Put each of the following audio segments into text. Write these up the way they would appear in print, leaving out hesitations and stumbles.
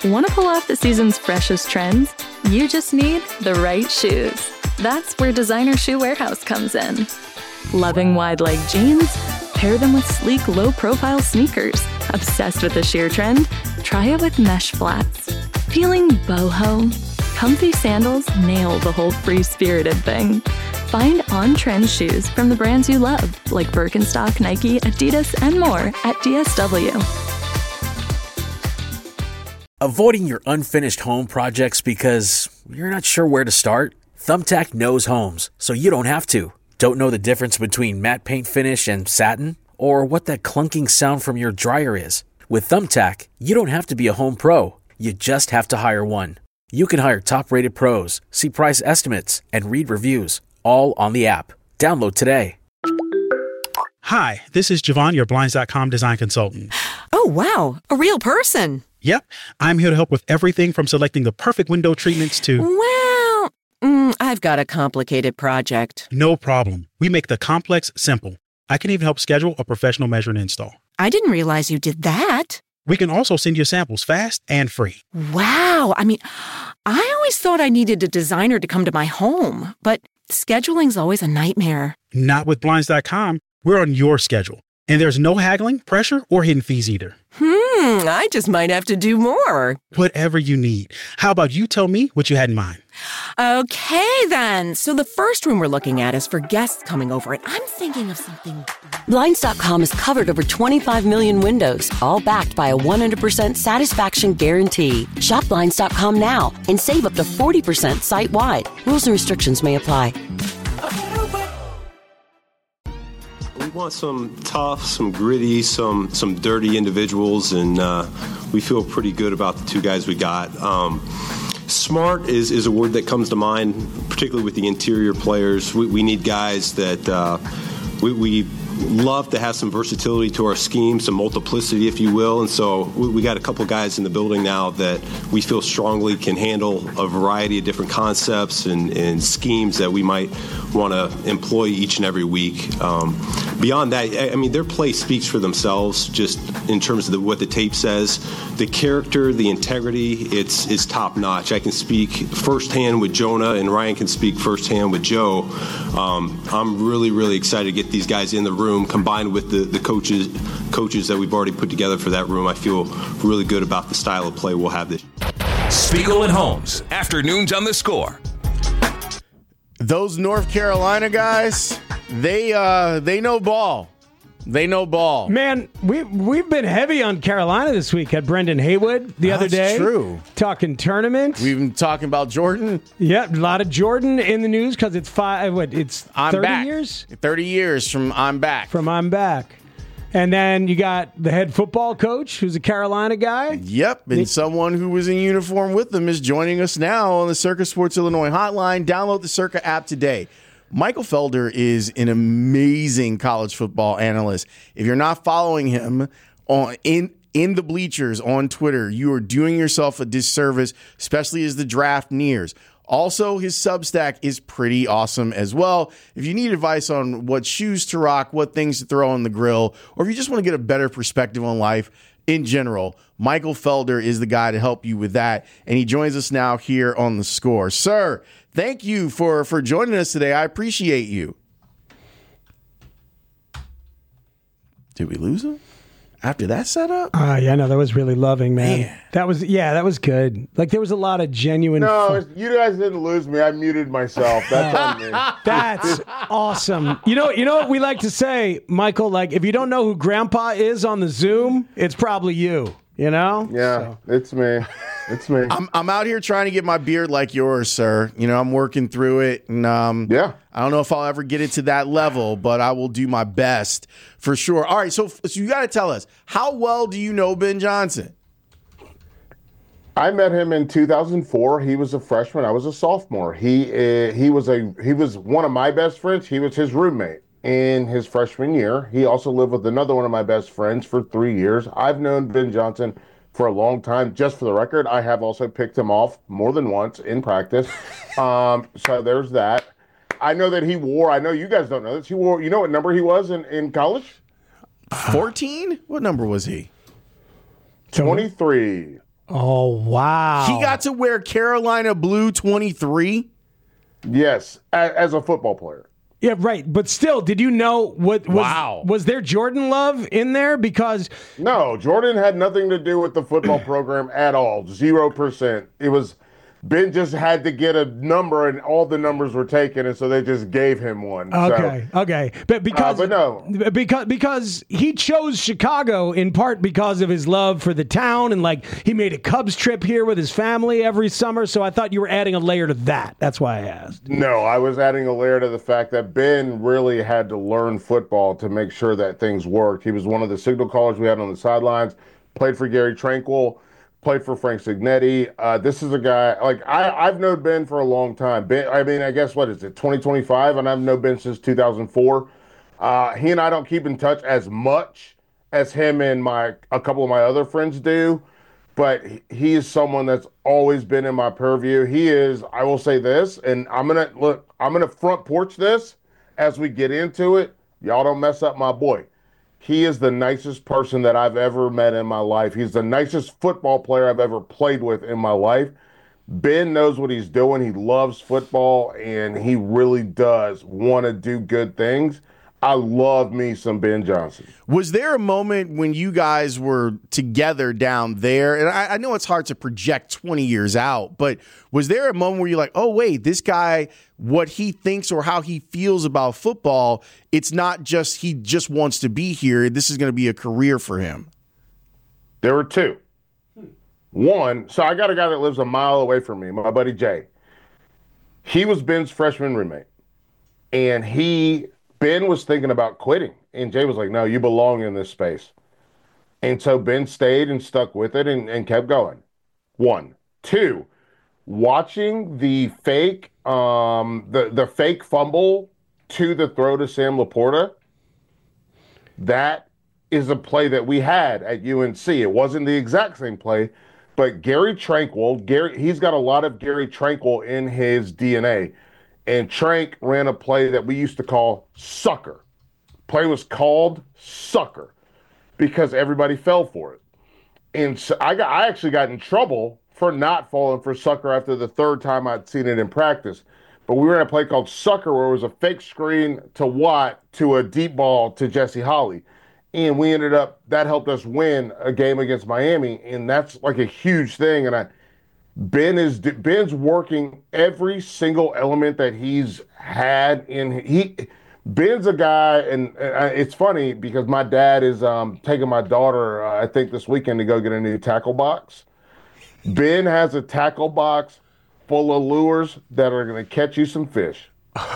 Want to pull off the season's freshest trends? You just need the right shoes. That's where Designer Shoe Warehouse comes in. Loving wide-leg jeans? Pair them with sleek, low-profile sneakers. Obsessed with the sheer trend? Try it with mesh flats. Feeling boho? Comfy sandals nail the whole free-spirited thing. Find on-trend shoes from the brands you love, like Birkenstock, Nike, Adidas, and more at DSW. Avoiding your unfinished home projects because you're not sure where to start? Thumbtack knows homes, so you don't have to. Don't know the difference between matte paint finish and satin? Or what that clunking sound from your dryer is? With Thumbtack, you don't have to be a home pro. You just have to hire one. You can hire top-rated pros, see price estimates, and read reviews, all on the app. Download today. Hi, this is Javon, your Blinds.com design consultant. Oh, wow. A real person. Yep. I'm here to help with everything from selecting the perfect window treatments to... Well, I've got a complicated project. No problem. We make the complex simple. I can even help schedule a professional measure and install. I didn't realize you did that. We can also send you samples fast and free. Wow. I always thought I needed a designer to come to my home, but scheduling's always a nightmare. Not with Blinds.com. We're on your schedule. And there's no haggling, pressure, or hidden fees either. I just might have to do more. Whatever you need. How about you tell me what you had in mind? Okay, then. So the first room we're looking at is for guests coming over, and I'm thinking of something... Blinds.com has covered over 25 million windows, all backed by a 100% satisfaction guarantee. Shop Blinds.com now and save up to 40% site-wide. Rules and restrictions may apply. We want some tough, some gritty, some dirty individuals, and we feel pretty good about the two guys we got. Smart is a word that comes to mind, particularly with the interior players. We need guys that we love to have some versatility to our scheme, some multiplicity, if you will. And so we got a couple guys in the building now that we feel strongly can handle a variety of different concepts and schemes that we might want to employ each and every week. Beyond that, I mean, their play speaks for themselves just in terms of what the tape says. The character, the integrity, it's top notch. I can speak firsthand with Jonah, and Ryan can speak firsthand with Joe. I'm really, really excited to get these guys in the room, combined with the coaches that we've already put together for that room. I feel really good about the style of play we'll have this. Spiegel and Holmes, afternoons on The Score. Those North Carolina guys, they know ball. They know ball. Man, we've been heavy on Carolina this week. Had Brendan Haywood the other day. That's true. Talking tournament. We've been talking about Jordan. Yep, a lot of Jordan in the news because it's 30 years? 30 years from I'm back. From I'm back. And then you got the head football coach, who's a Carolina guy. Yep, and someone who was in uniform with them is joining us now on the Circa Sports Illinois hotline. Download the Circa app today. Michael Felder is an amazing college football analyst. If you're not following him in the bleachers on Twitter, you are doing yourself a disservice, especially as the draft nears. Also, his Substack is pretty awesome as well. If you need advice on what shoes to rock, what things to throw on the grill, or if you just want to get a better perspective on life in general, Michael Felder is the guy to help you with that. And he joins us now here on The Score. Sir, thank you for joining us today. I appreciate you. Did we lose him? After that setup? Yeah, no, that was really loving, man. That was good. Like, there was a lot of genuine... No, you guys didn't lose me. I muted myself. That's on me. That's awesome. You know what we like to say, Michael? Like, if you don't know who Grandpa is on the Zoom, it's probably you. You know? Yeah, it's me. It's me. I'm out here trying to get my beard like yours, sir. You know, I'm working through it, and yeah. I don't know if I'll ever get it to that level, but I will do my best for sure. All right, so you got to tell us, how well do you know Ben Johnson? I met him in 2004. He was a freshman. I was a sophomore. He was one of my best friends. He was his roommate in his freshman year. He also lived with another one of my best friends for 3 years. I've known Ben Johnson for a long time. Just for the record, I have also picked him off more than once in practice. So there's that. I know that I know you guys don't know this. You know what number he was in college? 14? What number was he? 23. Oh, wow. He got to wear Carolina Blue 23? Yes, as a football player. Yeah, right. But still, did you know what was there Jordan love in there? Because no, Jordan had nothing to do with the football program at all. 0%. It was Ben just had to get a number, and all the numbers were taken, and so they just gave him one. Okay. But because he chose Chicago in part because of his love for the town, and like he made a Cubs trip here with his family every summer. So I thought you were adding a layer to that. That's why I asked. No, I was adding a layer to the fact that Ben really had to learn football to make sure that things worked. He was one of the signal callers we had on the sidelines. Played for Gary Tranquil. Played for Frank Signetti. This is a guy, like, I've known Ben for a long time. Ben, I mean, I guess, what is it, 2025? And I've known Ben since 2004. He and I don't keep in touch as much as him and a couple of my other friends do, but he is someone that's always been in my purview. He is, I will say this, and I'm going to front porch this as we get into it. Y'all don't mess up my boy. He is the nicest person that I've ever met in my life. He's the nicest football player I've ever played with in my life. Ben knows what he's doing. He loves football, and he really does want to do good things. I love me some Ben Johnson. Was there a moment when you guys were together down there? And I know it's hard to project 20 years out, but was there a moment where you're like, oh, wait, this guy, what he thinks or how he feels about football, it's not just he just wants to be here. This is going to be a career for him. There were two. One, so I got a guy that lives a mile away from me, my buddy Jay. He was Ben's freshman roommate. And Ben was thinking about quitting. And Jay was like, no, you belong in this space. And so Ben stayed and stuck with it and kept going. One. Two, watching the fake the fake fumble to the throw to Sam Laporta, that is a play that we had at UNC. It wasn't the exact same play, but Gary Tranquil, he's got a lot of Gary Tranquil in his DNA. And Trank ran a play that we used to call sucker. Play was called sucker because everybody fell for it. And so I actually got in trouble for not falling for sucker after the third time I'd seen it in practice. But we were in a play called sucker where it was a fake screen to Watt to a deep ball to Jesse Holley. And we that helped us win a game against Miami. And that's like a huge thing. And Ben's working every single element that he's had Ben's a guy, and it's funny because my dad is taking my daughter, I think this weekend, to go get a new tackle box. Ben has a tackle box full of lures that are going to catch you some fish.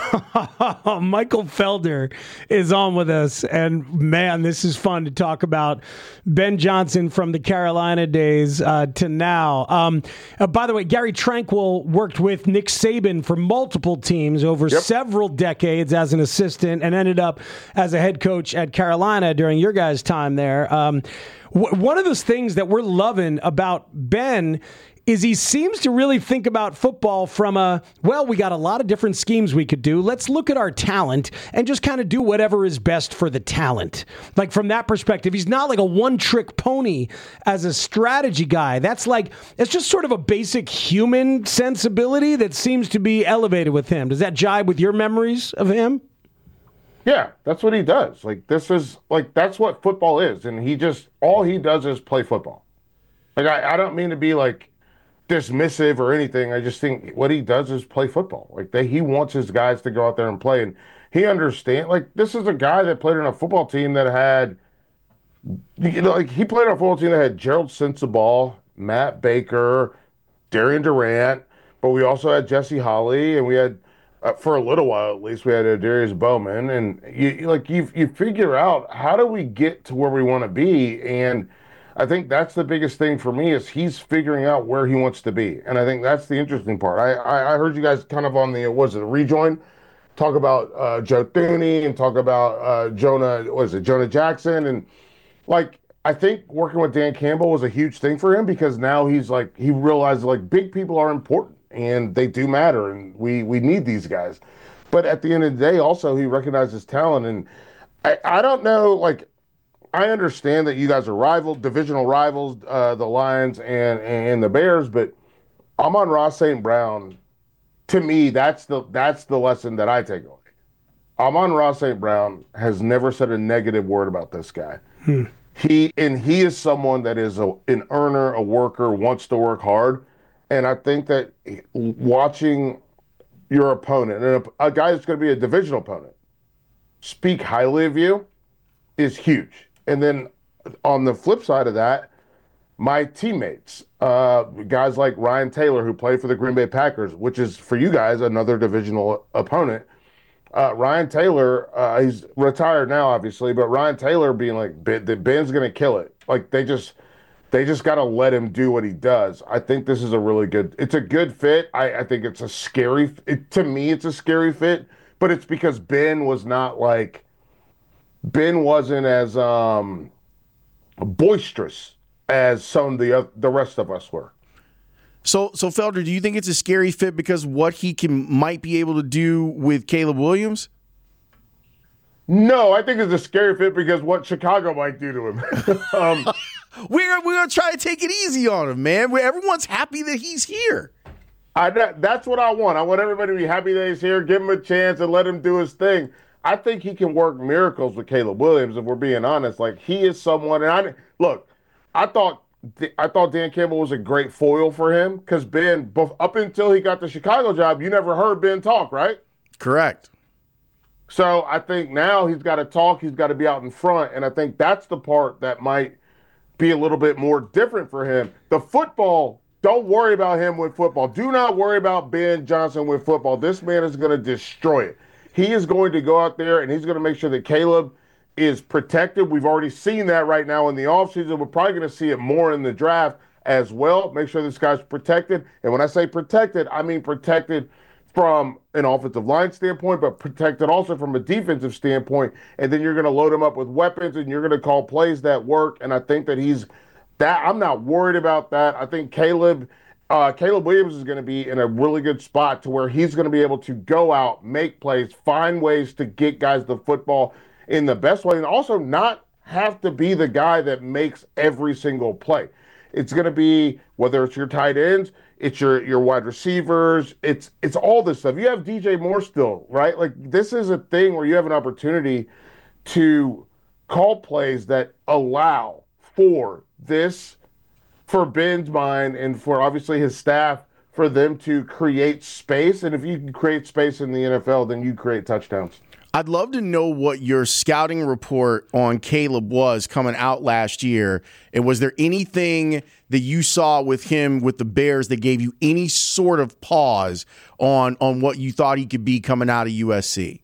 Michael Felder is on with us, and man, this is fun to talk about Ben Johnson from the Carolina days to now. By the way, Gary Tranquil worked with Nick Saban for multiple teams over several decades as an assistant and ended up as a head coach at Carolina during your guys' time there. One of those things that we're loving about Ben is he seems to really think about football from we got a lot of different schemes we could do. Let's look at our talent and just kind of do whatever is best for the talent. Like from that perspective, he's not like a one-trick pony as a strategy guy. It's just sort of a basic human sensibility that seems to be elevated with him. Does that jibe with your memories of him? Yeah, that's what he does. That's what football is. And all he does is play football. I don't mean to be dismissive or anything. I just think what he does is play football. He wants his guys to go out there and play, and he understands. This is a guy that played on a football team that had, he played on a football team that had Gerald Sensabaugh, Matt Baker, Darian Durant, but we also had Jesse Holley, and we had, for a little while at least, we had Darius Bowman, and you figure out how do we get to where we want to be, and I think that's the biggest thing for me is he's figuring out where he wants to be. And I think that's the interesting part. I heard you guys kind of on the rejoin, talk about Joe Thuney and talk about Jonah Jackson. And I think working with Dan Campbell was a huge thing for him because now he realized big people are important and they do matter and we need these guys. But at the end of the day, also he recognizes talent. And I don't know, I understand that you guys are divisional rivals, the Lions and the Bears, but Amon-Ra St. Brown, to me, that's the lesson that I take away. Amon-Ra St. Brown has never said a negative word about this guy. He is someone that is an earner, a worker, wants to work hard. And I think that watching your opponent, and a guy that's going to be a divisional opponent, speak highly of you is huge. And then on the flip side of that, my teammates, guys like Ryan Taylor, who played for the Green Bay Packers, which is, for you guys, another divisional opponent. Ryan Taylor, he's retired now, obviously, but Ryan Taylor being like, Ben's going to kill it. Like, they just got to let him do what he does. I think this is it's a good fit. I think it's a scary, to me, it's a scary fit, but it's because Ben wasn't as boisterous as some of the rest of us were. So Felder, do you think it's a scary fit because what he might be able to do with Caleb Williams? No, I think it's a scary fit because what Chicago might do to him. We're gonna try to take it easy on him, man. Everyone's happy that he's here. That's what I want. I want everybody to be happy that he's here, give him a chance, and let him do his thing. I think he can work miracles with Caleb Williams, if we're being honest. Like, he is someone, and I thought Dan Campbell was a great foil for him because Ben, up until he got the Chicago job, you never heard Ben talk, right? Correct. So I think now he's got to talk, he's got to be out in front, and I think that's the part that might be a little bit more different for him. The football, don't worry about him with football. Do not worry about Ben Johnson with football. This man is going to destroy it. He is going to go out there, and he's going to make sure that Caleb is protected. We've already seen that right now in the offseason. We're probably going to see it more in the draft as well. Make sure this guy's protected. And when I say protected, I mean protected from an offensive line standpoint, but protected also from a defensive standpoint. And then you're going to load him up with weapons, and you're going to call plays that work. And I think that I'm not worried about that. I think Caleb Williams is going to be in a really good spot to where he's going to be able to go out, make plays, find ways to get guys the football in the best way, and also not have to be the guy that makes every single play. It's going to be, whether it's your tight ends, it's your wide receivers, it's all this stuff. You have DJ Moore still, right? Like, this is a thing where you have an opportunity to call plays that allow for Ben's mind and for obviously his staff, for them to create space. And if you can create space in the NFL, then you create touchdowns. I'd love to know what your scouting report on Caleb was coming out last year. And was there anything that you saw with him with the Bears that gave you any sort of pause on what you thought he could be coming out of USC?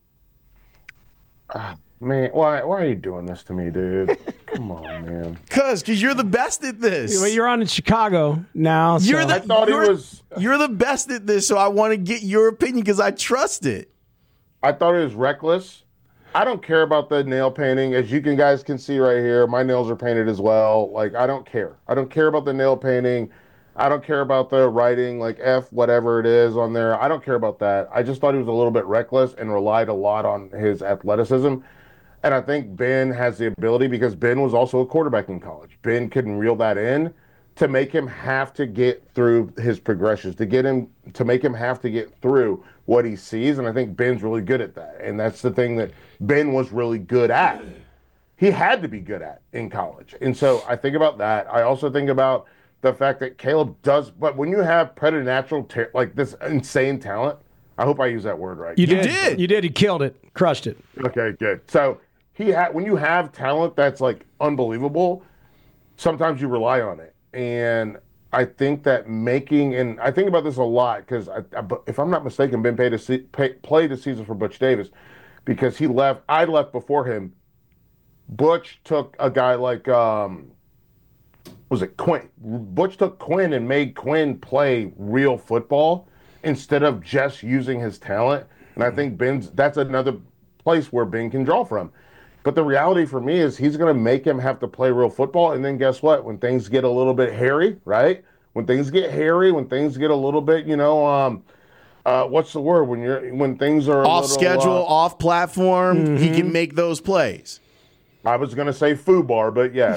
Man, why are you doing this to me, dude? Come on, man. Because you're the best at this. Well, you're on in Chicago now. So. You're the best at this, so I want to get your opinion because I trust it. I thought it was reckless. I don't care about the nail painting. As you guys can see right here, my nails are painted as well. Like, I don't care. I don't care about the nail painting. I don't care about the writing, like F whatever it is on there. I don't care about that. I just thought he was a little bit reckless and relied a lot on his athleticism. And I think Ben has the ability, because Ben was also a quarterback in college. Ben couldn't reel that in, to make him have to get through his progressions, to make him have to get through what he sees. And I think Ben's really good at that. And that's the thing that Ben was really good at. He had to be good at in college. And so I think about that. I also think about the fact that Caleb does, but when you have preternatural, like this insane talent, I hope I use that word right. You did. You did. He killed it. Crushed it. Okay, good. So when you have talent that's like unbelievable, sometimes you rely on it. And I think that and I think about this a lot because, if I'm not mistaken, Ben played a season for Butch Davis because he left. I left before him. Butch took a guy like, was it Quinn? Butch took Quinn and made Quinn play real football instead of just using his talent. And I think that's another place where Ben can draw from. But the reality for me is he's going to make him have to play real football. And then guess what? When things get a little bit hairy, right? When things get hairy, when things get a little bit, what's the word? When things are off schedule, off platform, he can make those plays. I was going to say FUBAR, but yes.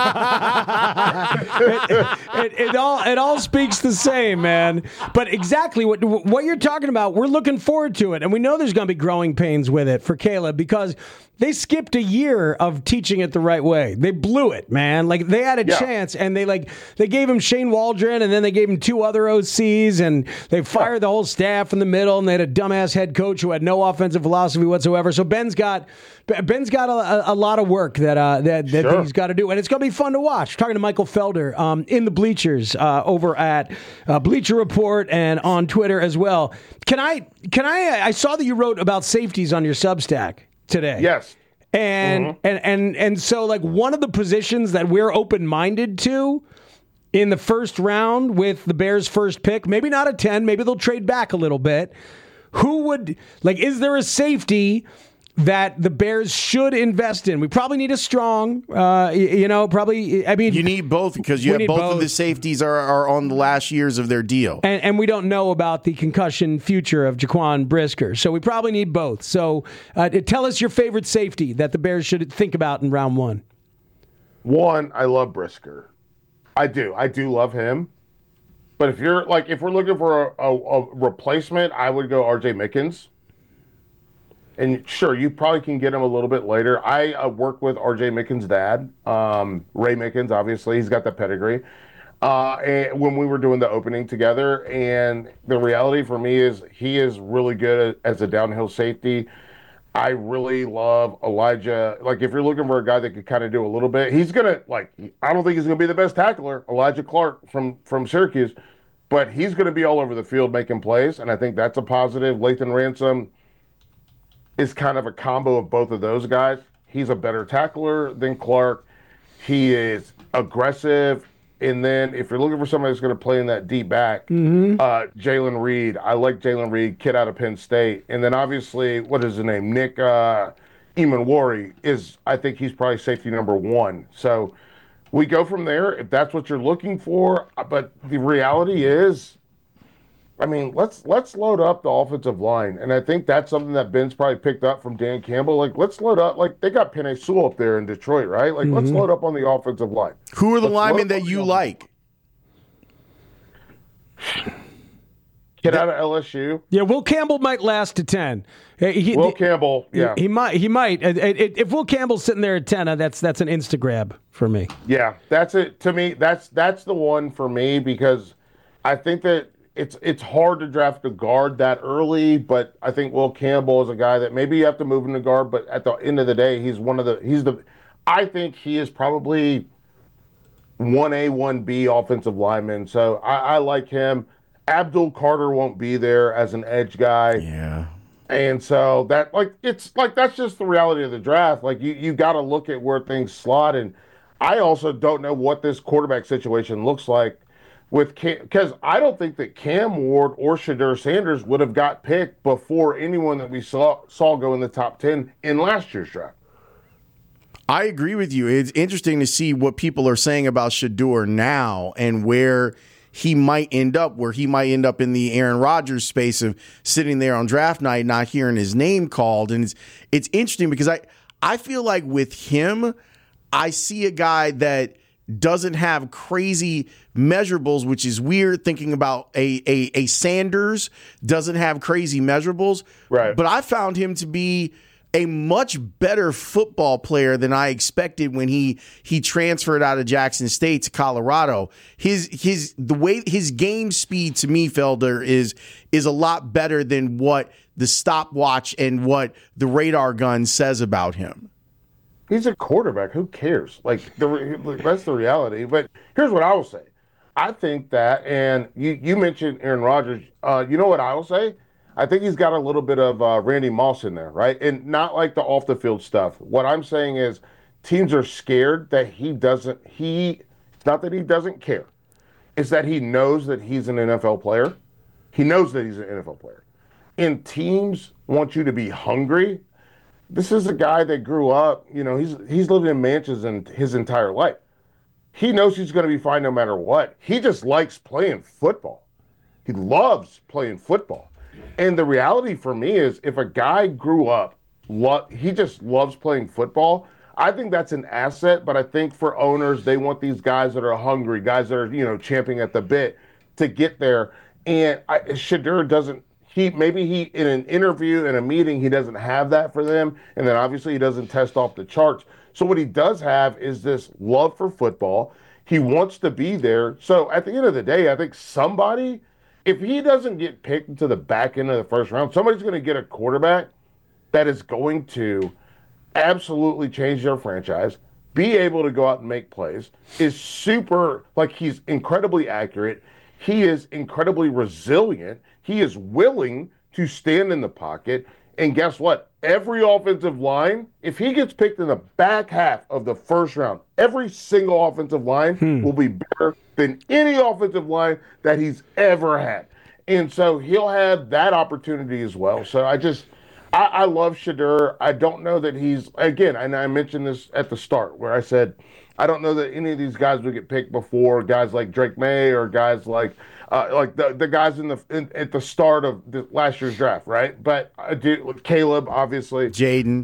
it all speaks the same, man. But exactly what you're talking about, we're looking forward to it. And we know there's going to be growing pains with it for Caleb because they skipped a year of teaching it the right way. They blew it, man. Like they had a chance, and they gave him Shane Waldron, and then they gave him 2 other OCs, and they fired the whole staff in the middle, and they had a dumbass head coach who had no offensive philosophy whatsoever. So Ben's got a lot of work that he's got to do, and it's going to be fun to watch. We're talking to Michael Felder in the bleachers over at Bleacher Report and on Twitter as well. I saw that you wrote about safeties on your Substack today. Yes. And so like one of the positions that we're open-minded to in the first round with the Bears' first pick, maybe not a 10, maybe they'll trade back a little bit. Is there a safety that the Bears should invest in? We probably need a strong, you need both because you have both of the safeties are on the last years of their deal. And we don't know about the concussion future of Jaquan Brisker. So we probably need both. So tell us your favorite safety that the Bears should think about in round 1. One, I love Brisker. I do love him. But if we're looking for a replacement, I would go RJ Mickens. And sure, you probably can get him a little bit later. I work with R.J. Mickens' dad, Ray Mickens, obviously. He's got the pedigree. And when we were doing the opening together, and the reality for me is he is really good as a downhill safety. I really love Elijah. Like, if you're looking for a guy that could kind of do a little bit, he's going to, I don't think he's going to be the best tackler, Elijah Clark from Syracuse, but he's going to be all over the field making plays, and I think that's a positive. Lathan Ransom is kind of a combo of both of those guys. He's a better tackler than Clark. He is aggressive. And then if you're looking for somebody that's going to play in that deep back, Jalen Reed. I like Jalen Reed, kid out of Penn State. And then obviously, what is his name? Nick Emanwari I think he's probably safety number 1. So we go from there if that's what you're looking for. But the reality is, I mean, let's load up the offensive line. And I think that's something that Ben's probably picked up from Dan Campbell. Like, let's load up. Like, they got Penei Sewell up there in Detroit, right? Like, let's load up on the offensive line. Who are the linemen that you like? Kid out of LSU. Yeah, Will Campbell might last to 10. Will Campbell, yeah. He might. If Will Campbell's sitting there at 10, that's an Instagram for me. Yeah, that's it. To me, that's the one for me because I think that it's hard to draft a guard that early, but I think Will Campbell is a guy that maybe you have to move him to guard, but at the end of the day, I think he is probably 1A, 1B offensive lineman. So I like him. Abdul Carter won't be there as an edge guy. Yeah. And so that's just the reality of the draft. Like you got to look at where things slot. And I also don't know what this quarterback situation looks like with because I don't think that Cam Ward or Shedeur Sanders would have got picked before anyone that we saw go in the top 10 in last year's draft. I agree with you. It's interesting to see what people are saying about Shedeur now and where he might end up, in the Aaron Rodgers space of sitting there on draft night, not hearing his name called. And it's interesting because I feel like with him, I see a guy that doesn't have crazy measurables, which is weird thinking about a Sanders doesn't have crazy measurables. Right. But I found him to be a much better football player than I expected when he transferred out of Jackson State to Colorado. The way his game speed to me, Felder, is a lot better than what the stopwatch and what the radar gun says about him. He's a quarterback. Who cares? Like that's the reality. But here's what I will say. I think that, and you mentioned Aaron Rodgers. You know what I will say? I think he's got a little bit of Randy Moss in there, right? And not like the off the field stuff. What I'm saying is teams are scared that it's not that he doesn't care. It's that he knows that he's an NFL player. He knows that he's an NFL player. And teams want you to be hungry. This is a guy that grew up, he's lived in mansions his entire life. He knows he's going to be fine no matter what. He just likes playing football. He loves playing football. And the reality for me is if a guy grew up, he just loves playing football, I think that's an asset, but I think for owners, they want these guys that are hungry, guys that are, champing at the bit to get there. And Shedeur doesn't, maybe in an interview, in a meeting, he doesn't have that for them. And then obviously he doesn't test off the charts. So what he does have is this love for football. He wants to be there. So at the end of the day, I think somebody, if he doesn't get picked into the back end of the first round, somebody's going to get a quarterback that is going to absolutely change their franchise, be able to go out and make plays, is super, he's incredibly accurate. He is incredibly resilient. He is willing to stand in the pocket. And guess what? Every offensive line, if he gets picked in the back half of the first round, every single offensive line will be better than any offensive line that he's ever had. And so he'll have that opportunity as well. So I love Shedeur. I don't know that he's, again, and I mentioned this at the start where I said, I don't know that any of these guys would get picked before guys like Drake May or guys like the guys at the start of last year's draft, right? But Caleb, obviously. Jaden.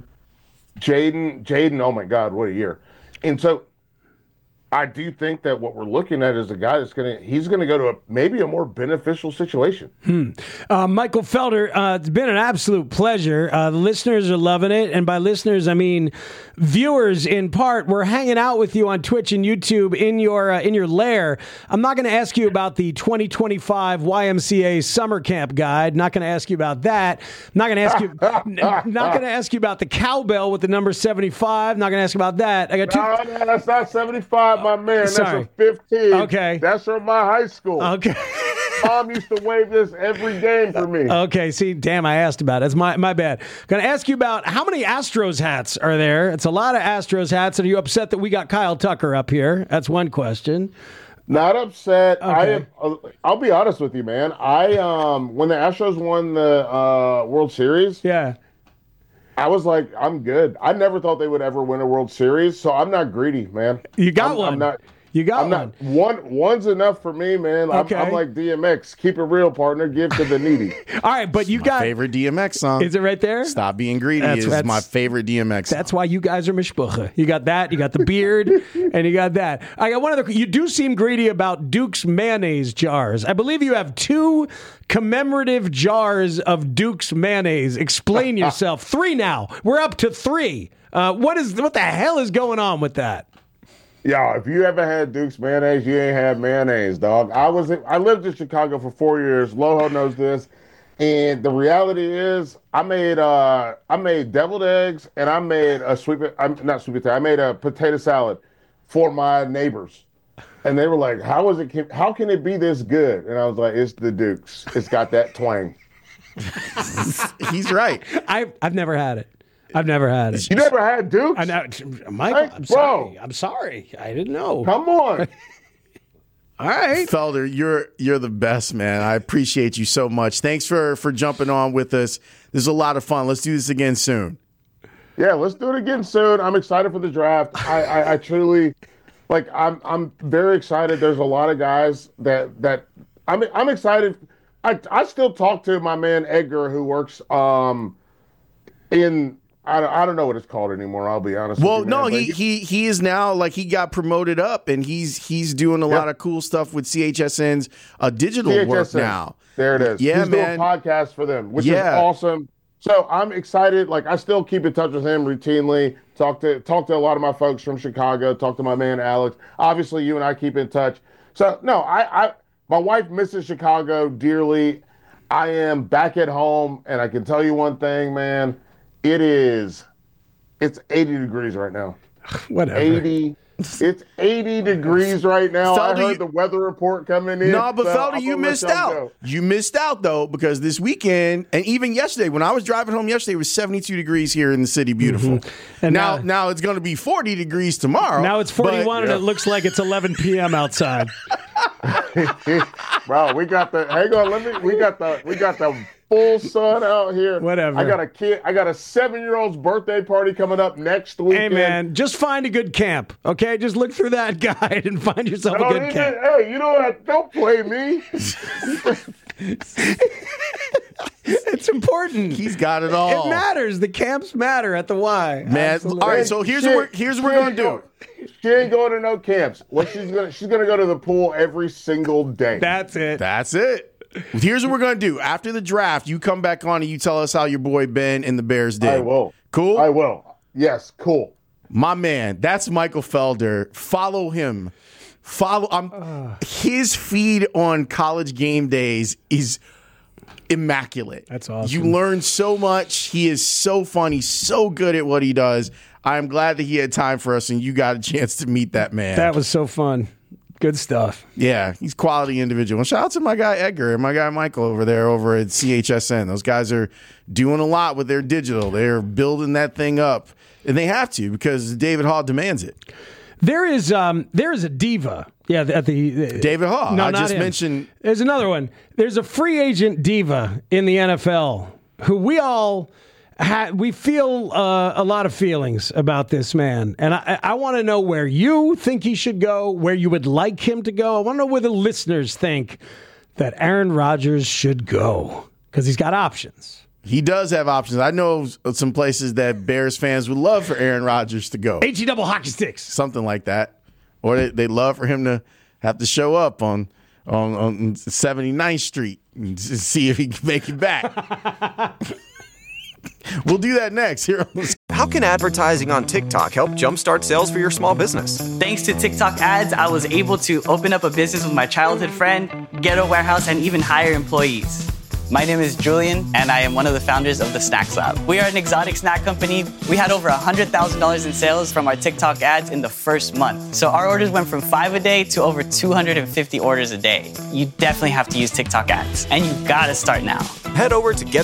Oh my God, what a year. And so I do think that what we're looking at is a guy he's going to go to maybe a more beneficial situation. Michael Felder, it's been an absolute pleasure. The listeners are loving it. And by listeners, I mean viewers in part. We're hanging out with you on Twitch and YouTube in your lair. I'm not going to ask you about the 2025 YMCA summer camp guide. Not going to ask you about that. Not going to ask you about the cowbell with the number 75. Not going to ask you about that. I got two. No, that's not 75. My man, Sorry. That's a 15. Okay. That's from my high school. Okay. Mom used to wave this every game for me. Okay, see, damn, I asked about it. It's my bad. Going to ask you about how many Astros hats are there? It's a lot of Astros hats. And are you upset that we got Kyle Tucker up here? That's one question. Not upset. Okay. I'll be honest with you, man. When the Astros won the World Series, yeah, I was like, I'm good. I never thought they would ever win a World Series, so I'm not greedy, man. You got one. I'm not. You got One's enough for me, man. Okay. I'm like DMX. Keep it real, partner. Give to the needy. All right, but you got my favorite DMX song. Is it right there? Stop Being Greedy is my favorite DMX song. That's why you guys are mishpucha. You got that, you got the beard, and you got that. I got one other. You do seem greedy about Duke's mayonnaise jars. I believe you have 2 commemorative jars of Duke's mayonnaise. Explain yourself. 3 now. We're up to 3. What the hell is going on with that? Yeah, if you ever had Duke's mayonnaise, you ain't had mayonnaise, dog. I lived in Chicago for 4 years. Loho knows this. And the reality is I made deviled eggs and I made I made a potato salad for my neighbors. And they were like, how can it be this good? And I was like, it's the Duke's. It's got that twang. He's right. I've never had it. I've never had it. You never had Duke's? I know, Michael. I'm sorry. I'm sorry. I didn't know. Come on. All right, Felder, you're the best, man. I appreciate you so much. Thanks for jumping on with us. This is a lot of fun. Let's do this again soon. Yeah, let's do it again soon. I'm excited for the draft. I truly, I'm very excited. There's a lot of guys that I'm excited. I still talk to my man Edgar, who works in. I don't know what it's called anymore. I'll be honest. Well, with you, man, no, he is now he got promoted up and he's doing a lot of cool stuff with CHSN's digital work now. There it is. Yeah, he's doing podcasts for them, which is awesome. So I'm excited. I still keep in touch with him routinely. Talk to a lot of my folks from Chicago. Talk to my man Alex. Obviously, you and I keep in touch. So no, my wife misses Chicago dearly. I am back at home, and I can tell you one thing, man. It's 80 degrees right now. Whatever. It's 80 degrees right now. Felder, I heard the weather report coming in. No, but Felder, you missed out. You missed out, though, because this weekend, and even yesterday, when I was driving home yesterday, it was 72 degrees here in the city. Beautiful. Mm-hmm. And now it's going to be 40 degrees tomorrow. Now it's 41, and it looks like it's 11 p.m. outside. Bro, we got the full sun out here. Whatever. I got a 7-year-old's birthday party coming up next weekend. Hey man, just find a good camp, okay? Just look through that guide and find yourself a good camp. Hey, you know what? Don't play me. It's It's important. He's got it all. It matters. The camps matter at the Y. Man, Absolutely. all right, so here's what we're going to do. She ain't going to no camps. What she's gonna go to the pool every single day. That's it. Here's what we're going to do. After the draft, you come back on and you tell us how your boy Ben and the Bears did. I will. Cool? I will. Yes, cool. My man, that's Michael Felder. Follow him. His feed on College Game Days is immaculate. That's awesome. You learn so much. He is so fun. He's so good at what he does. I'm glad that he had time for us and you got a chance to meet that man. That was so fun. Good stuff. Yeah, he's a quality individual. And shout out to my guy Edgar and my guy Michael over there over at CHSN. Those guys are doing a lot with their digital. They're building that thing up. And they have to because David Haw demands it. There is a diva. Yeah, at the David Haw. No, I not just him. mentioned. There's another one. There's a free agent diva in the NFL who we feel a lot of feelings about this man. And I want to know where you think he should go, where you would like him to go. I want to know where the listeners think that Aaron Rodgers should go because he's got options. He does have options. I know some places that Bears fans would love for Aaron Rodgers to go. HE double hockey sticks. Something like that. Or they'd love for him to have to show up on 79th Street and see if he can make it back. We'll do that next. How can advertising on TikTok help jumpstart sales for your small business? Thanks to TikTok ads, I was able to open up a business with my childhood friend, get a warehouse, and even hire employees. My name is Julian, and I am one of the founders of the Snacks Lab. We are an exotic snack company. We had over $100,000 in sales from our TikTok ads in the first month. So our orders went from 5 a day to over 250 orders a day. You definitely have to use TikTok ads, and you gotta start now. Head over to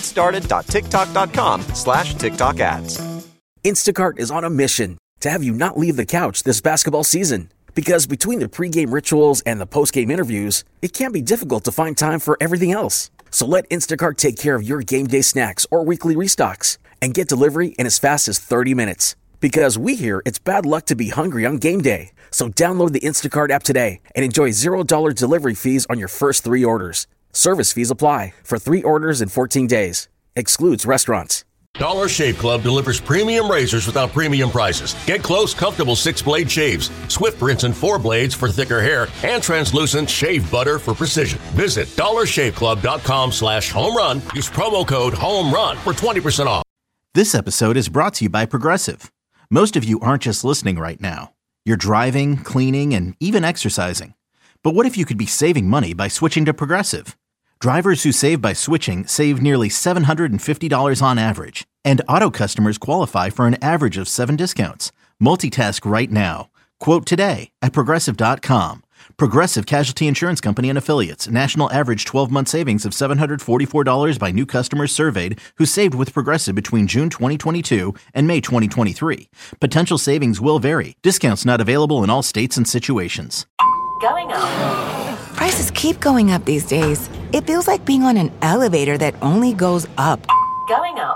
getstarted.tiktok.com/TikTok ads. Instacart is on a mission to have you not leave the couch this basketball season. Because between the pregame rituals and the postgame interviews, it can be difficult to find time for everything else. So let Instacart take care of your game day snacks or weekly restocks and get delivery in as fast as 30 minutes. Because we hear it's bad luck to be hungry on game day. So download the Instacart app today and enjoy $0 delivery fees on your first 3 orders. Service fees apply for 3 orders in 14 days. Excludes restaurants. Dollar Shave Club delivers premium razors without premium prices. Get close, comfortable 6-blade shaves, swift rinse and 4 blades for thicker hair, and translucent shave butter for precision. Visit dollarshaveclub.com/homerun. Use promo code HOMERUN for 20% off. This episode is brought to you by Progressive. Most of you aren't just listening right now. You're driving, cleaning, and even exercising. But what if you could be saving money by switching to Progressive? Drivers who save by switching save nearly $750 on average, and auto customers qualify for an average of 7 discounts. Multitask right now. Quote today at Progressive.com. Progressive Casualty Insurance Company and Affiliates. National average 12-month savings of $744 by new customers surveyed who saved with Progressive between June 2022 and May 2023. Potential savings will vary. Discounts not available in all states and situations. Going up. Prices keep going up these days. It feels like being on an elevator that only goes up. Going up.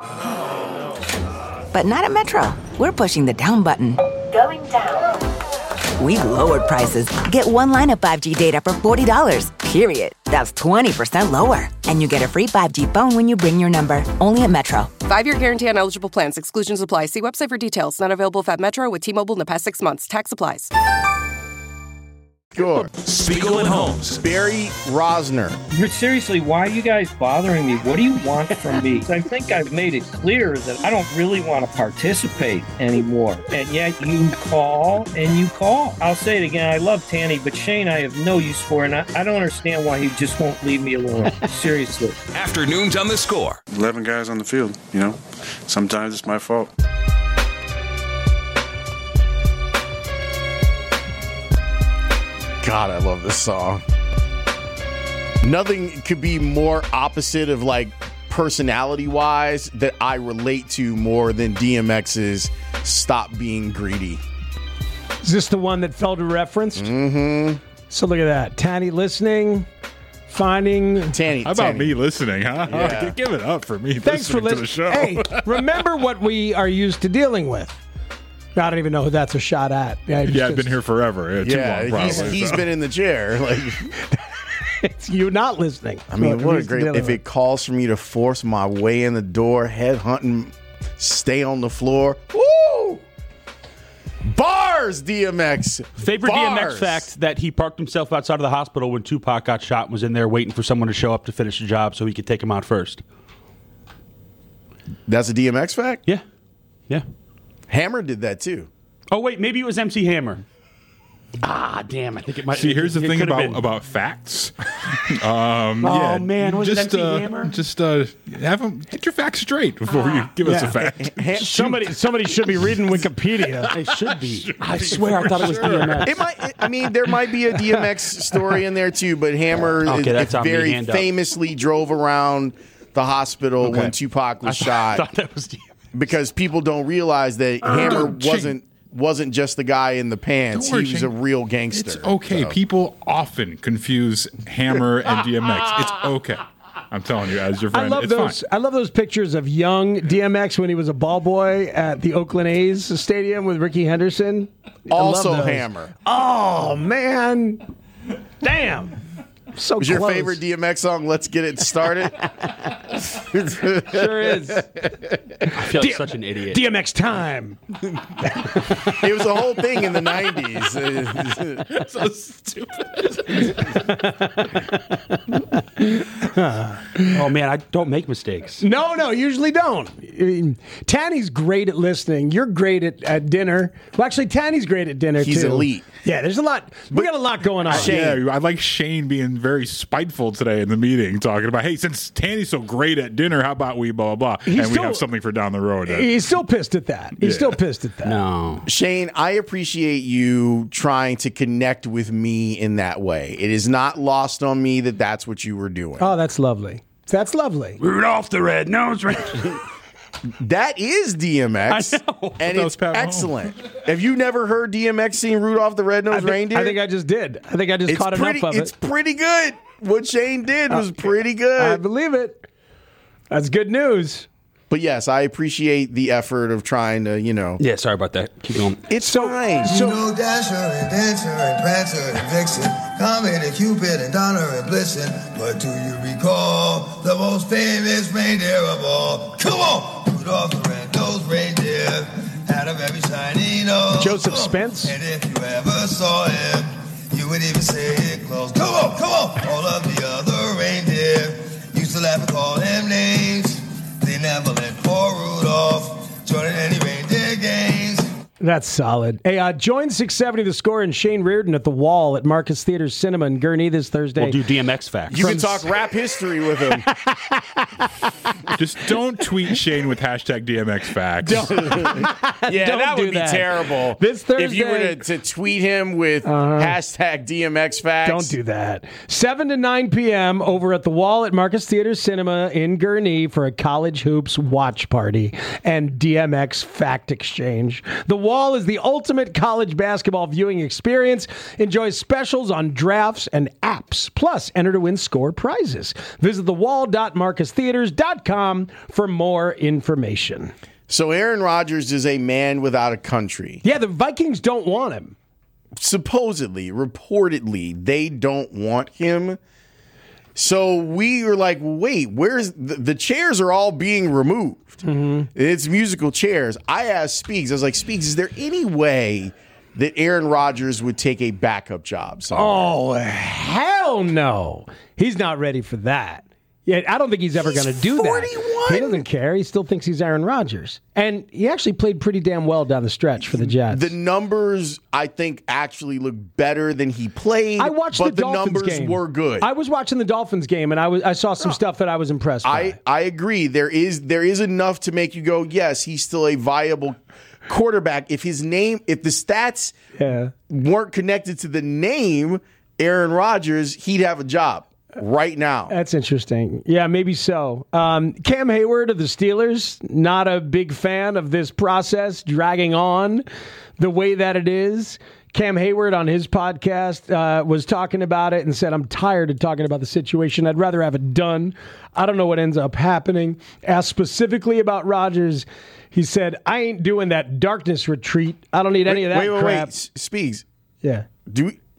But not at Metro. We're pushing the down button. Going down. We've lowered prices. Get 1 line of 5G data for $40, period. That's 20% lower. And you get a free 5G phone when you bring your number. Only at Metro. 5-year guarantee on eligible plans. Exclusions apply. See website for details. Not available at Metro with T-Mobile in the past 6 months. Tax applies. Sure. Spiegel and Holmes. Barry Rosner. But seriously, why are you guys bothering me? What do you want from me? I think I've made it clear that I don't really want to participate anymore. And yet you call and you call. I'll say it again. I love Tanny, but Shane I have no use for, and I don't understand why he just won't leave me alone. Seriously. Afternoons on the Score. 11 guys on the field, you know. Sometimes it's my fault. God, I love this song. Nothing could be more opposite of like personality-wise that I relate to more than DMX's Stop Being Greedy. Is this the one that Felder referenced? Mm-hmm. So look at that. Tanny listening, finding... Tanny. How about me listening, huh? Yeah. Give it up for me. Thanks for listening to the show. Hey, remember what we are used to dealing with. I don't even know who that's a shot at. I've been here forever. Too long, probably, he's been in the chair. Like It's you not listening. I mean, what a great... If it calls for me to force my way in the door, head hunting, stay on the floor. Woo! Bars, DMX. Favorite DMX fact that he parked himself outside of the hospital when Tupac got shot and was in there waiting for someone to show up to finish the job so he could take him out first. That's a DMX fact? Yeah. Yeah. Hammer did that too. Oh, wait, maybe it was MC Hammer. Damn, I think it might. See, here's the thing about facts. Man, was it MC Hammer? Just have them get your facts straight before you give us a fact. Somebody should be reading Wikipedia. They should be. I swear, I thought it was DMX. It might. I mean, there might be a DMX story in there too, but Hammer very famously drove around the hospital when Tupac was shot. I thought that was DMX. Because people don't realize that Hammer wasn't just the guy in the pants. He was a real gangster. It's okay. So. People often confuse Hammer and DMX. It's okay. I'm telling you, as your friend, it's fine. I love those pictures of young DMX when he was a ball boy at the Oakland A's stadium with Ricky Henderson. Also Hammer. Oh, man. Damn. So was close. Your favorite DMX song, Let's Get It Started? Sure is. I feel like such an idiot. DMX time. It was a whole thing in the 90s. So stupid. Oh, man, I don't make mistakes. No, usually don't. Tanny's great at listening. You're great at dinner. Well, actually, Tanny's great at dinner, He's too. elite. Yeah, there's a lot. We got a lot going on. Yeah, I like Shane being very spiteful today in the meeting, talking about, hey, since Tanny's so great at dinner, how about we blah, blah, blah. We have something for down the road. He's still pissed at that. No. Shane, I appreciate you trying to connect with me in that way. It is not lost on me that that's what you were doing. Oh, that's lovely. That's lovely. Rudolph the Red-Nosed Reindeer. That is DMX, I know. and it's excellent. Have you never heard DMX sing Rudolph the Red-Nosed Reindeer? I think I just did. I think I just caught enough of it. It's pretty good. What Shane did was pretty good. I believe it. That's good news. But yes, I appreciate the effort of trying to, Yeah, sorry about that. Keep going. It's fine. Dasher and Dancer and Prancer and Vixen, Comet and Cupid and Donner and Blitzen. But do you recall the most famous reindeer of all? Come on! Rudolph the Red-Nosed Reindeer had a very shiny nose. Joseph Spence. And if you ever saw him, you would even say it close. Come on! All of the other reindeer used to laugh and call him names. They never let poor Rudolph join in any reindeer games. That's solid. Hey, join 670 The Score and Shane Reardon at The Wall at Marcus Theater Cinema in Gurnee this Thursday. We'll do DMX facts. You can talk rap history with him. Just don't tweet Shane with hashtag DMX facts. That would be terrible. This Thursday, if you were to tweet him with hashtag DMX facts. Don't do that. 7 to 9 p.m. over at The Wall at Marcus Theater Cinema in Gurnee for a College Hoops watch party and DMX fact exchange. The Wall is the ultimate college basketball viewing experience. Enjoy specials on drafts and apps. Plus, enter to win Score prizes. Visit thewall.marcustheaters.com for more information. So Aaron Rodgers is a man without a country. Yeah, the Vikings don't want him. Supposedly, reportedly, they don't want him. So we were like, wait, where's the chairs are all being removed. Mm-hmm. It's musical chairs. I asked Speaks, I was like, Speaks, is there any way that Aaron Rodgers would take a backup job somewhere? Oh, hell no. He's not ready for that. Yeah, I don't think he's ever going to do 41. that. He doesn't care. He still thinks he's Aaron Rodgers. And he actually played pretty damn well down the stretch for the Jets. The numbers, I think, actually look better than he played. I watched but the Dolphins numbers game. Were good. I was watching the Dolphins game, and I saw some stuff that I was impressed by. I agree. There is enough to make you go, yes, he's still a viable quarterback. If the stats weren't connected to the name Aaron Rodgers, he'd have a job right now. That's interesting. Yeah, maybe so. Cam Hayward of the Steelers, not a big fan of this process dragging on the way that it is. Cam Hayward on his podcast was talking about it and said, I'm tired of talking about the situation. I'd rather have it done. I don't know what ends up happening. Asked specifically about Rodgers, he said, I ain't doing that darkness retreat. I don't need any of that crap. Speaks. Yeah.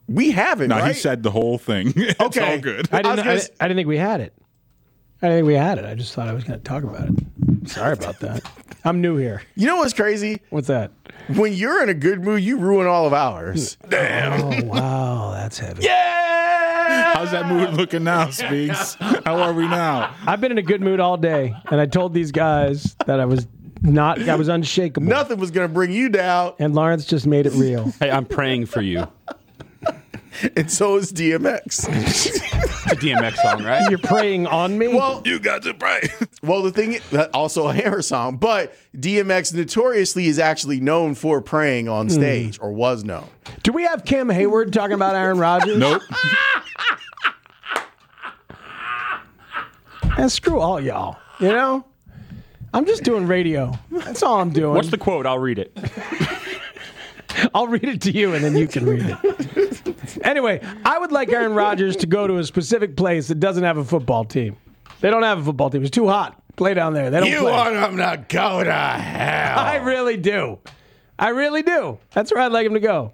We haven't, No, right? he said the whole thing. It's Okay. all good. I didn't think we had it. I just thought I was going to talk about it. Sorry about that. I'm new here. You know what's crazy? What's that? When you're in a good mood, you ruin all of ours. Damn. Oh, wow. That's heavy. Yeah! How's that mood looking now, Speaks? How are we now? I've been in a good mood all day, and I told these guys that I was unshakable. Nothing was going to bring you down. And Lawrence just made it real. Hey, I'm praying for you. And so is DMX. It's a DMX song, right? You're praying on me? Well, you got to pray. Well, the thing, also a Hammer song, but DMX notoriously is actually known for praying on stage, or was known. Do we have Cam Hayward talking about Aaron Rodgers? Nope. And screw all y'all, you know? I'm just doing radio. That's all I'm doing. What's the quote? I'll read it. I'll read it to you, and then you can read it. Anyway, I would like Aaron Rodgers to go to a specific place that doesn't have a football team. They don't have a football team. It's too hot. Play down there. They don't You play. want him to go to hell. I really do. I really do. That's where I'd like him to go.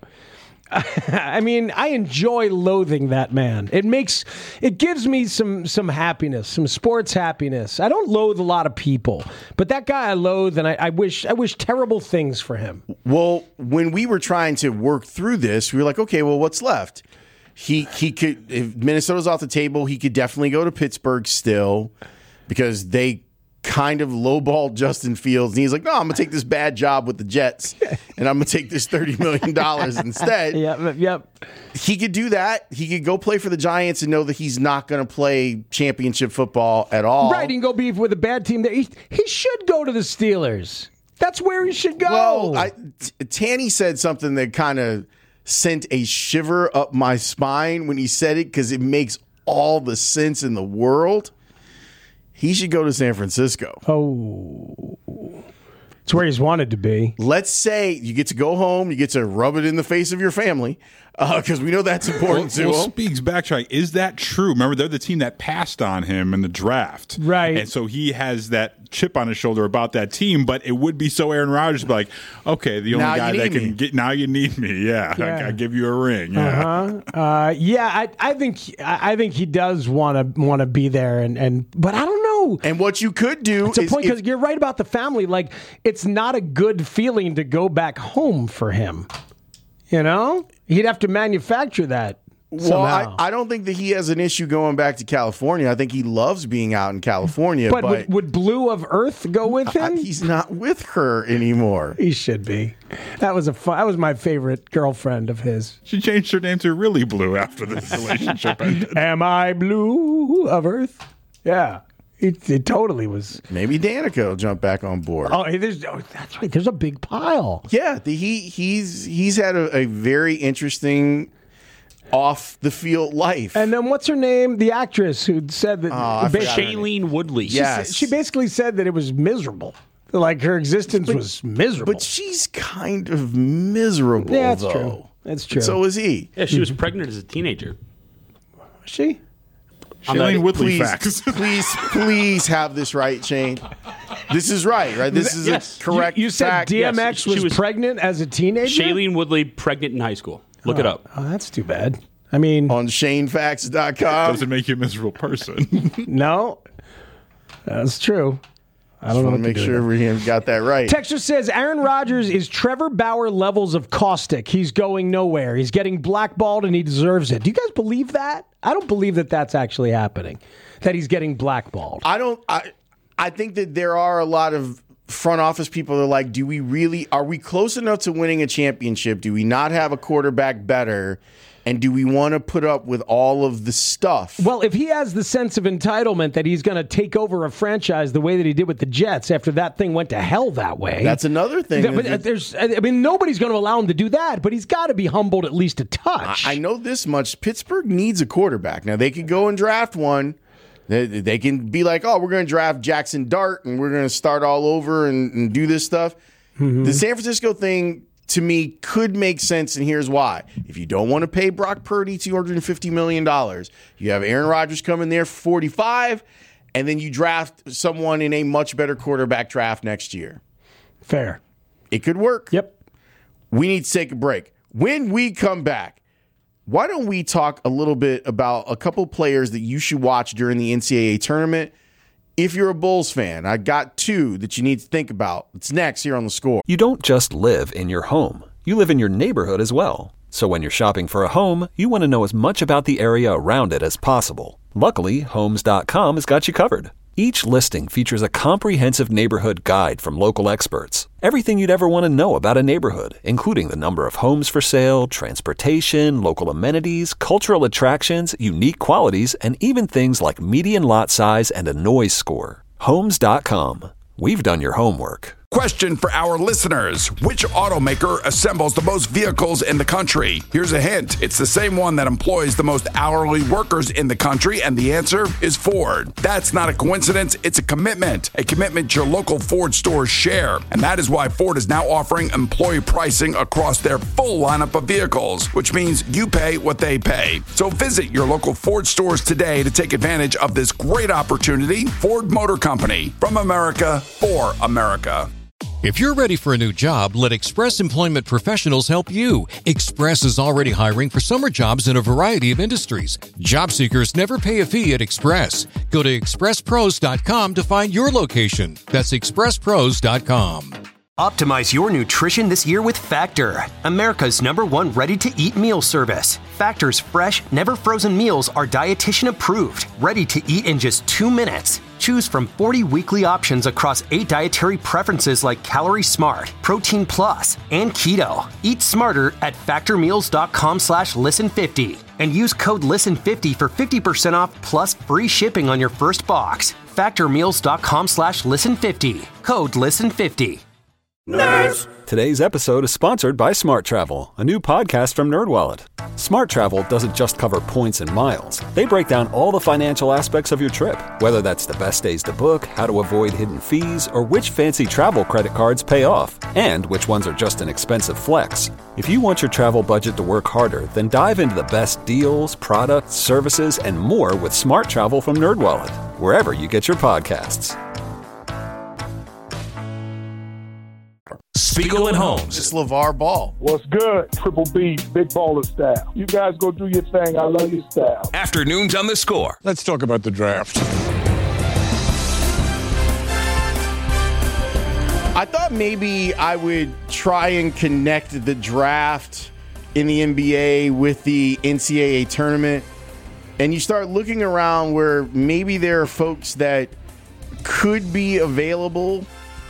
I mean, I enjoy loathing that man. It gives me some happiness, some sports happiness. I don't loathe a lot of people, but that guy I loathe, and I wish terrible things for him. Well, when we were trying to work through this, we were like, okay, well, what's left? He could, if Minnesota's off the table, he could definitely go to Pittsburgh still, because they kind of lowballed Justin Fields. And he's like, no, I'm going to take this bad job with the Jets, and I'm going to take this $30 million instead. Yep. He could do that. He could go play for the Giants and know that he's not going to play championship football at all. Right, he can go beef with a bad team. He should go to the Steelers. That's where he should go. Well, Tanny said something that kind of sent a shiver up my spine when he said it, because it makes all the sense in the world. He should go to San Francisco. Oh, it's where he's wanted to be. Let's say you get to go home, you get to rub it in the face of your family, because we know that's important to him. Speaks backtrack. Is that true? Remember, they're the team that passed on him in the draft. Right. And so he has that chip on his shoulder about that team, but it would be so Aaron Rodgers to be like, okay, the only guy that can get, now you need me. Yeah. I give you a ring. Yeah. I think he does want to be there, but I don't know. And what you could do is, because you're right about the family. Like, it's not a good feeling to go back home for him. You know, he'd have to manufacture that. Well, I don't think that he has an issue going back to California. I think he loves being out in California. But would Blue of Earth go with him? He's not with her anymore. He should be. That was my favorite girlfriend of his. She changed her name to Really Blue after this relationship ended. Am I Blue of Earth? Yeah. It totally was. Maybe Danica will jump back on board. That's right. There's a big pile. Yeah, he's had a very interesting off the field life. And then what's her name? The actress who said that Shailene Woodley. Yes. She basically said that it was miserable. Like her existence was miserable. But she's kind of miserable. Yeah, that's though. true. That's true. So is he. Yeah, she was pregnant as a teenager. Was she? Shailene Woodley facts. Please have this right, Shane. This is right? This is a correct You said fact. DMX She was pregnant as a teenager? Shailene Woodley pregnant in high school. Look it up. Oh, that's too bad. I mean, on ShaneFacts.com. Doesn't make you a miserable person. No, that's true. I don't want to make sure we got that right. Texture says Aaron Rodgers is Trevor Bauer levels of caustic. He's going nowhere. He's getting blackballed and he deserves it. Do you guys believe that? I don't believe that that's actually happening, that he's getting blackballed. I think that there are a lot of front office people that are like, are we close enough to winning a championship? Do we not have a quarterback better? And do we want to put up with all of the stuff? Well, if he has the sense of entitlement that he's going to take over a franchise the way that he did with the Jets after that thing went to hell that way. That's another thing. Nobody's going to allow him to do that, but he's got to be humbled at least a touch. I know this much. Pittsburgh needs a quarterback. Now, they could go and draft one. They can be like, oh, we're going to draft Jackson Dart, and we're going to start all over and do this stuff. Mm-hmm. The San Francisco thing, to me, could make sense, and here's why. If you don't want to pay Brock Purdy $250 million, you have Aaron Rodgers come in there for $45, and then you draft someone in a much better quarterback draft next year. Fair. It could work. Yep. We need to take a break. When we come back, why don't we talk a little bit about a couple players that you should watch during the NCAA tournament? If you're a Bulls fan, I got two that you need to think about. It's next here on The Score. You don't just live in your home. You live in your neighborhood as well. So when you're shopping for a home, you want to know as much about the area around it as possible. Luckily, Homes.com has got you covered. Each listing features a comprehensive neighborhood guide from local experts. Everything you'd ever want to know about a neighborhood, including the number of homes for sale, transportation, local amenities, cultural attractions, unique qualities, and even things like median lot size and a noise score. Homes.com. We've done your homework. Question for our listeners. Which automaker assembles the most vehicles in the country? Here's a hint. It's the same one that employs the most hourly workers in the country, and the answer is Ford. That's not a coincidence. It's a commitment your local Ford stores share. And that is why Ford is now offering employee pricing across their full lineup of vehicles, which means you pay what they pay. So visit your local Ford stores today to take advantage of this great opportunity. Ford Motor Company, from America for America. If you're ready for a new job, let Express Employment Professionals help you. Express is already hiring for summer jobs in a variety of industries. Job seekers never pay a fee at Express. Go to expresspros.com to find your location. That's expresspros.com. Optimize your nutrition this year with Factor, America's #1 ready-to-eat meal service. Factor's fresh, never-frozen meals are dietitian approved, ready to eat in just 2 minutes. Choose from 40 weekly options across 8 dietary preferences like Calorie Smart, Protein Plus, and Keto. Eat smarter at factormeals.com/listen50 and use code LISTEN50 for 50% off plus free shipping on your first box. Factormeals.com/listen50. Code LISTEN50. Nerds! Today's episode is sponsored by Smart Travel, a new podcast from NerdWallet. Smart Travel doesn't just cover points and miles. They break down all the financial aspects of your trip, whether that's the best days to book, how to avoid hidden fees, or which fancy travel credit cards pay off, and which ones are just an expensive flex. If you want your travel budget to work harder, then dive into the best deals, products, services, and more with Smart Travel from NerdWallet, wherever you get your podcasts. Spiegel and Holmes. It's LeVar Ball. What's good? Triple B, big baller style. You guys go do your thing. I love your style. Afternoons on The Score. Let's talk about the draft. I thought maybe I would try and connect the draft in the NBA with the NCAA tournament. And you start looking around where maybe there are folks that could be available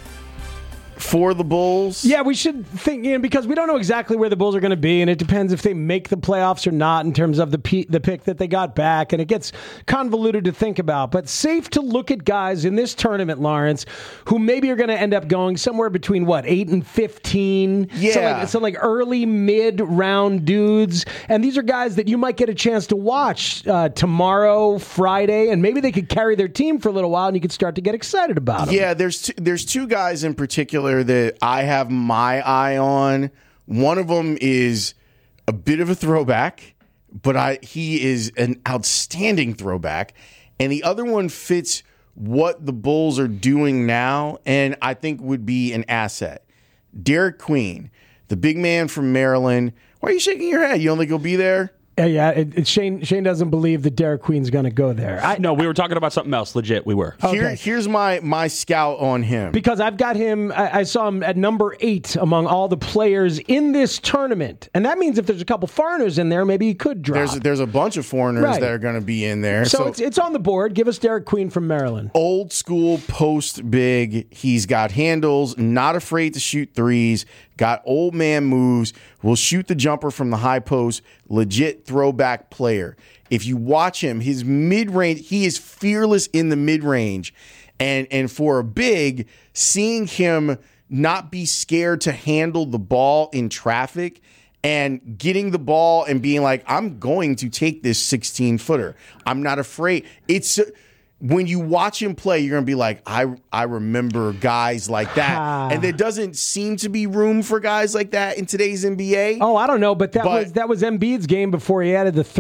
for the Bulls. Yeah, we should think, because we don't know exactly where the Bulls are going to be, and it depends if they make the playoffs or not in terms of the pick that they got back, and it gets convoluted to think about. But safe to look at guys in this tournament, Lawrence, who maybe are going to end up going somewhere between, 8 and 15? Yeah. So like early, mid-round dudes. And these are guys that you might get a chance to watch tomorrow, Friday, and maybe they could carry their team for a little while, and you could start to get excited about them. Yeah, there's two guys in particular that I have my eye on. One of them is a bit of a throwback, but he is an outstanding throwback. And the other one fits what the Bulls are doing now, and I think would be an asset. Derek Queen, the big man from Maryland. Why are you shaking your head? You don't think he'll be there? Shane doesn't believe that Derek Queen's going to go there. No, we were talking about something else. Legit, we were. Okay. Here's my scout on him. Because I've got him, I saw him at number 8 among all the players in this tournament. And that means if there's a couple foreigners in there, maybe he could drop. There's a bunch of foreigners that are going to be in there. So it's on the board. Give us Derek Queen from Maryland. Old school post big. He's got handles, not afraid to shoot threes, got old man moves, will shoot the jumper from the high post, legit throwback player. If you watch him, his mid-range, he is fearless in the mid-range. And for a big, seeing him not be scared to handle the ball in traffic and getting the ball and being like, I'm going to take this 16-footer. I'm not afraid. When you watch him play, you're going to be like, I remember guys like that. And there doesn't seem to be room for guys like that in today's NBA. Oh, I don't know, but that was Embiid's game before he added the 3.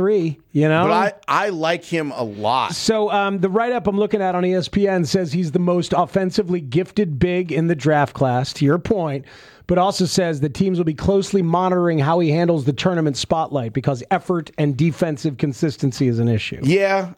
You know? But I like him a lot. So the write-up I'm looking at on ESPN says he's the most offensively gifted big in the draft class, to your point, but also says that teams will be closely monitoring how he handles the tournament spotlight because effort and defensive consistency is an issue. Yeah,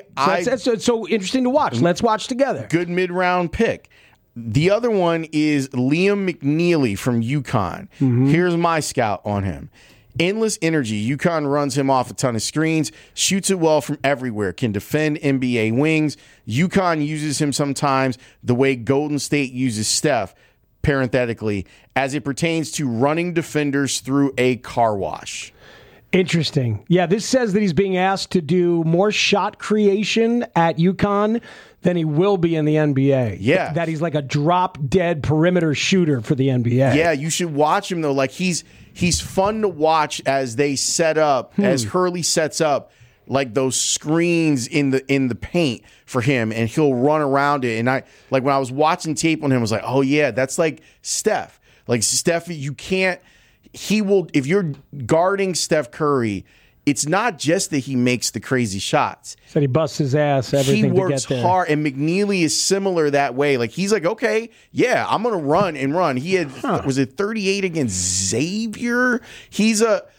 it's so interesting to watch. Let's watch together. Good mid-round pick. The other one is Liam McNeely from UConn. Here's my scout on him. Endless energy. UConn runs him off a ton of screens, shoots it well from everywhere, can defend NBA wings. UConn uses him sometimes the way Golden State uses Steph, parenthetically, as it pertains to running defenders through a car wash. Interesting. Yeah, this says that he's being asked to do more shot creation at UConn than he will be in the NBA. Yeah. That he's like a drop-dead perimeter shooter for the NBA. Yeah, you should watch him, though. Like, he's fun to watch as they set up, as Hurley sets up, like those screens in the paint for him, and he'll run around it. And when I was watching tape on him, I was like, oh, yeah, that's like Steph. Like, Steph, you can't... He will, if you're guarding Steph Curry, it's not just that he makes the crazy shots. So he busts his ass, everything he works to get there. hard, and McNeely is similar that way. Like, he's like, okay, yeah, I'm going to run and run. He had, was it 38 against Xavier? He's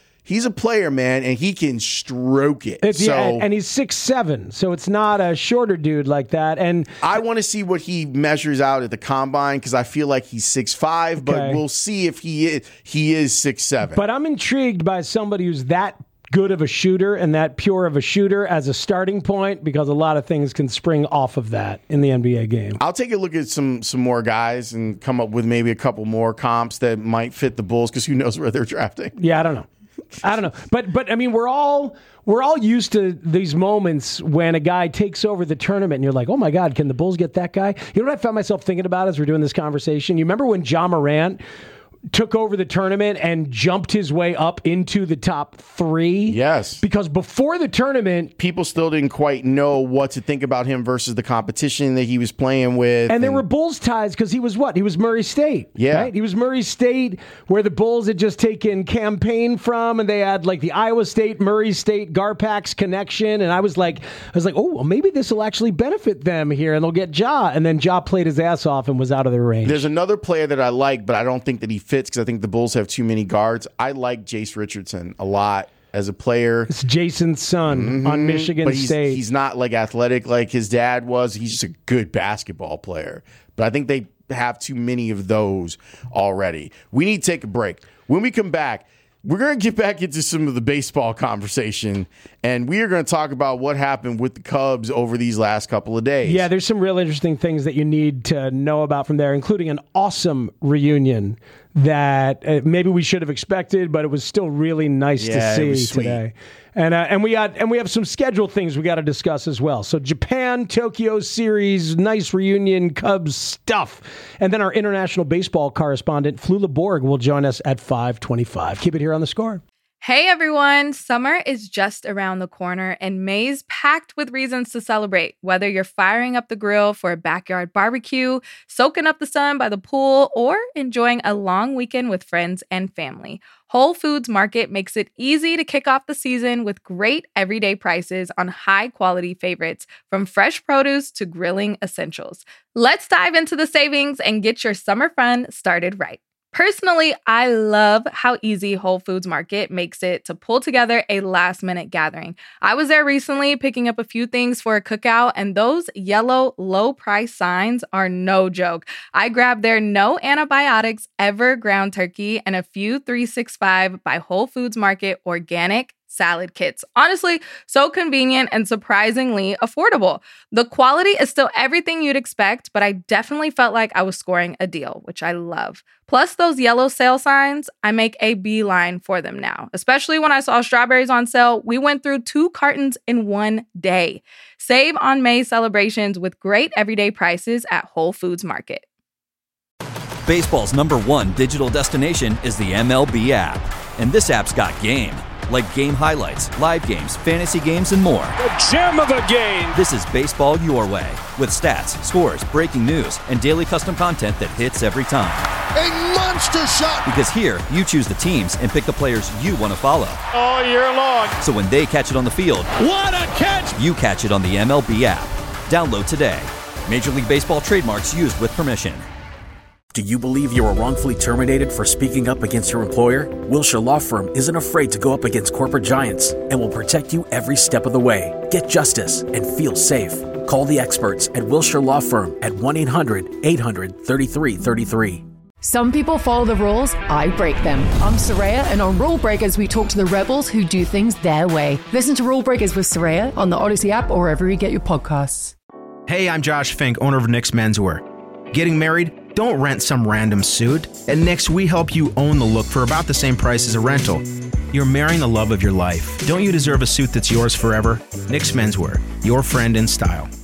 a player, man, and he can stroke it. And he's 6'7", so it's not a shorter dude like that. And I want to see what he measures out at the combine because I feel like he's 6'5", but we'll see if he is 6'7". But I'm intrigued by somebody who's that good of a shooter and that pure of a shooter as a starting point because a lot of things can spring off of that in the NBA game. I'll take a look at some more guys and come up with maybe a couple more comps that might fit the Bulls because who knows where they're drafting. Yeah, I don't know. But I mean, we're all used to these moments when a guy takes over the tournament and you're like, oh my God, can the Bulls get that guy? You know what I found myself thinking about as we're doing this conversation? You remember when Ja Morant took over the tournament and jumped his way up into the top 3? Yes. Because before the tournament, people still didn't quite know what to think about him versus the competition that he was playing with. And there were Bulls ties because he was what? He was Murray State. Yeah. Right? He was Murray State where the Bulls had just taken campaign from, and they had like the Iowa State, Murray State, Garpax connection. And I was like, oh, well, maybe this will actually benefit them here and they'll get Ja. And then Ja played his ass off and was out of their range. There's another player that I like, but I don't think that he fits because I think the Bulls have too many guards. I like Jace Richardson a lot as a player. It's Jason's son on Michigan State. He's not like athletic like his dad was. He's just a good basketball player. But I think they have too many of those already. We need to take a break. When we come back, we're going to get back into some of the baseball conversation, and we are going to talk about what happened with the Cubs over these last couple of days. Yeah, there's some real interesting things that you need to know about from there, including an awesome reunion that maybe we should have expected, but it was still really nice to see today. And we have some scheduled things we got to discuss as well. So Japan, Tokyo series, nice reunion, Cubs stuff. And then our international baseball correspondent, Flula Borg, will join us at 5:25. Keep it here on The Score. Hey everyone, summer is just around the corner and May's packed with reasons to celebrate. Whether you're firing up the grill for a backyard barbecue, soaking up the sun by the pool, or enjoying a long weekend with friends and family, Whole Foods Market makes it easy to kick off the season with great everyday prices on high-quality favorites, from fresh produce to grilling essentials. Let's dive into the savings and get your summer fun started right. Personally, I love how easy Whole Foods Market makes it to pull together a last-minute gathering. I was there recently picking up a few things for a cookout, and those yellow low-price signs are no joke. I grabbed their no antibiotics ever ground turkey and a few 365 by Whole Foods Market organic salad kits. Honestly, so convenient and surprisingly affordable. The quality is still everything you'd expect, but I definitely felt like I was scoring a deal, which I love. Plus those yellow sale signs, I make a beeline for them now. Especially when I saw strawberries on sale, we went through 2 cartons in one day. Save on May celebrations with great everyday prices at Whole Foods Market. Baseball's #1 digital destination is the MLB app. And this app's got game. Like game highlights, live games, fantasy games, and more. The gem of a game! This is baseball your way, with stats, scores, breaking news, and daily custom content that hits every time. A monster shot. Because here, you choose the teams and pick the players you want to follow. All year long. So when they catch it on the field, what a catch! You catch it on the MLB app. Download today. Major League Baseball trademarks used with permission. Do you believe you were wrongfully terminated for speaking up against your employer? Wilshire Law Firm isn't afraid to go up against corporate giants and will protect you every step of the way. Get justice and feel safe. Call the experts at Wilshire Law Firm at 1-800-800-3333. Some people follow the rules, I break them. I'm Soraya, and on Rule Breakers, we talk to the rebels who do things their way. Listen to Rule Breakers with Soraya on the Odyssey app or wherever you get your podcasts. Hey, I'm Josh Fink, owner of Nick's Menswear. Getting married? Don't rent some random suit. At Nick's, we help you own the look for about the same price as a rental. You're marrying the love of your life. Don't you deserve a suit that's yours forever? Nick's Menswear, your friend in style.